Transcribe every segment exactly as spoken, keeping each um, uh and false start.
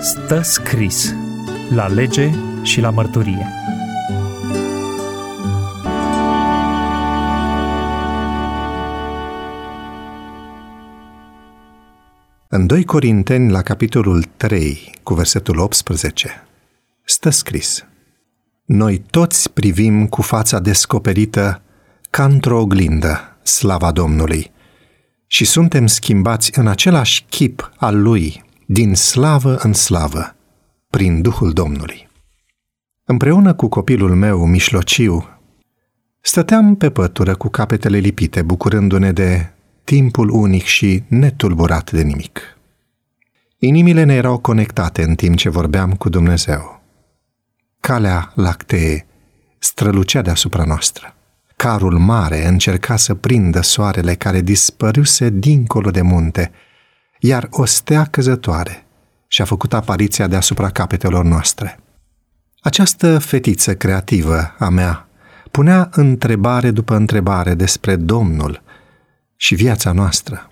Stă scris la lege și la mărturie. În doi Corinteni, la capitolul trei, cu versetul optsprezece, stă scris: Noi toți privim cu fața descoperită ca într-o oglindă slava Domnului și suntem schimbați în același chip al Lui, din slavă în slavă, prin Duhul Domnului. Împreună cu copilul meu mișlociu, stăteam pe pătură cu capetele lipite, bucurându-ne de timpul unic și netulburat de nimic. Inimile ne erau conectate în timp ce vorbeam cu Dumnezeu. Calea lactee strălucea deasupra noastră. Carul mare încerca să prindă soarele care dispăruse dincolo de munte, iar o stea căzătoare și-a făcut apariția deasupra capetelor noastre. Această fetiță creativă a mea punea întrebare după întrebare despre Domnul și viața noastră.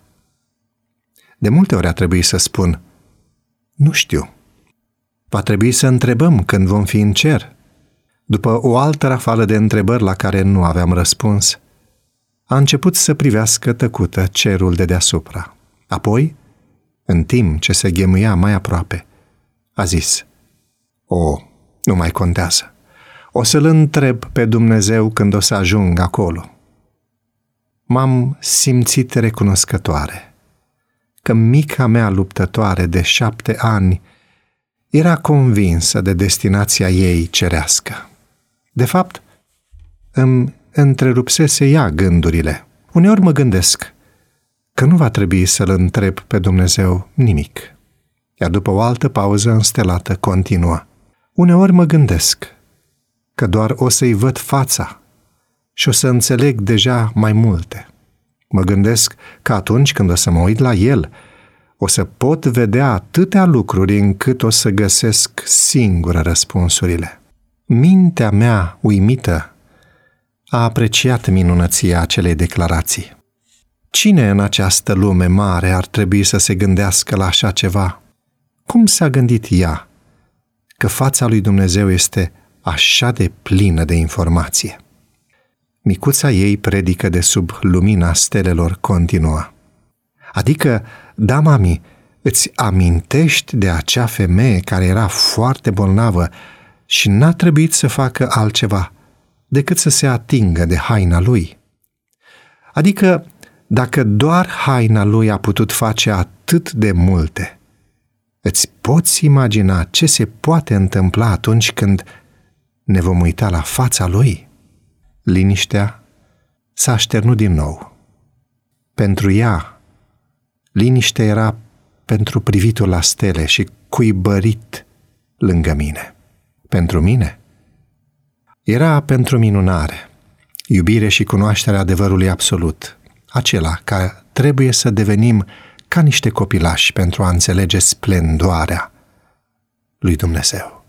De multe ori a trebuit să spun: nu știu. Va trebui să întrebăm când vom fi în cer. După o altă rafală de întrebări la care nu aveam răspuns, a început să privească tăcută cerul de deasupra. Apoi, în timp ce se ghemuia mai aproape, a zis: O, nu mai contează. O să-L întreb pe Dumnezeu când o să ajung acolo. M-am simțit recunoscătoare că mica mea luptătoare de șapte ani era convinsă de destinația ei cerească. De fapt, îmi întrerupsese ea gândurile. Uneori mă gândesc că nu va trebui să-L întreb pe Dumnezeu nimic. Iar după o altă pauză înstelată continuă: uneori mă gândesc că doar o să-i văd fața și o să înțeleg deja mai multe. Mă gândesc că atunci când o să mă uit la El, o să pot vedea atâtea lucruri încât o să găsesc singură răspunsurile. Mintea mea uimită a apreciat minunăția acelei declarații. Cine în această lume mare ar trebui să se gândească la așa ceva? Cum s-a gândit ea că fața lui Dumnezeu este așa de plină de informație? Micuța ei predică de sub lumina stelelor continua. Adică, da, mami, îți amintești de acea femeie care era foarte bolnavă și n-a trebuit să facă altceva decât să se atingă de haina lui? Adică, dacă doar haina lui a putut face atât de multe, îți poți imagina ce se poate întâmpla atunci când ne vom uita la fața lui? Liniștea s-a așternut din nou. Pentru ea, liniștea era pentru privitul la stele și cuibărit lângă mine. Pentru mine era pentru minunare, iubire și cunoașterea adevărului absolut, acela care trebuie să devenim ca niște copilași pentru a înțelege splendoarea lui Dumnezeu.